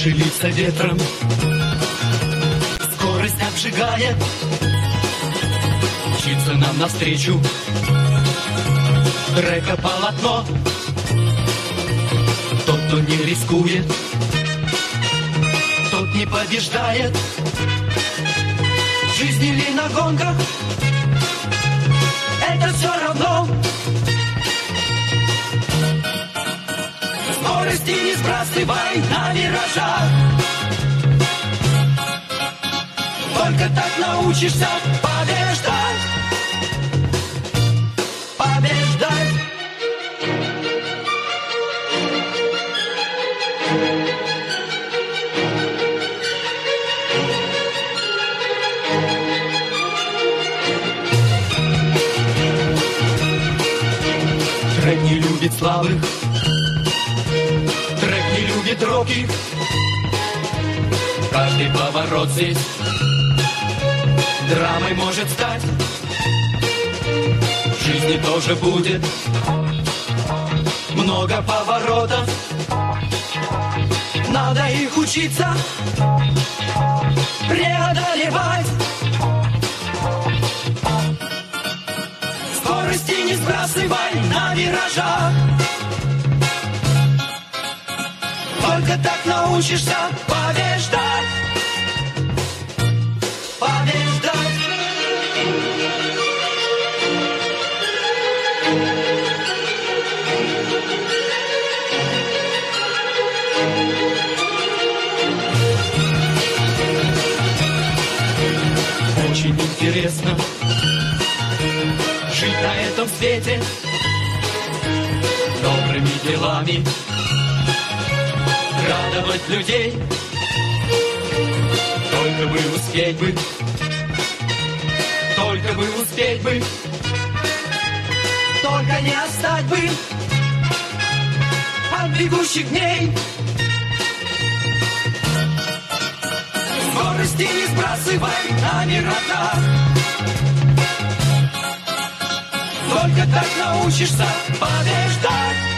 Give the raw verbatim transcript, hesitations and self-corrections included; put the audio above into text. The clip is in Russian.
Наши лица ветром скорость обжигает, мчится нам навстречу трека полотно. Тот, кто не рискует, тот не побеждает. В жизни ли на гонках, это все равно. Скорости не сбрасывай на виражах, только так научишься побеждать. Побеждать. Трек не любит слабых, трек не любит робких. Каждый поворот здесь драмой может стать. В жизни тоже будет много поворотов. Надо их учиться преодолевать. Скорости не сбрасывай на виражах, только так научишься побеждать. Побеждать. Очень интересно жить на этом свете добрыми делами, радовать людей. Только бы успеть бы, только бы успеть бы, только не отстать бы от бегущих дней. Скорости не сбрасывай на виражах, только так научишься побеждать.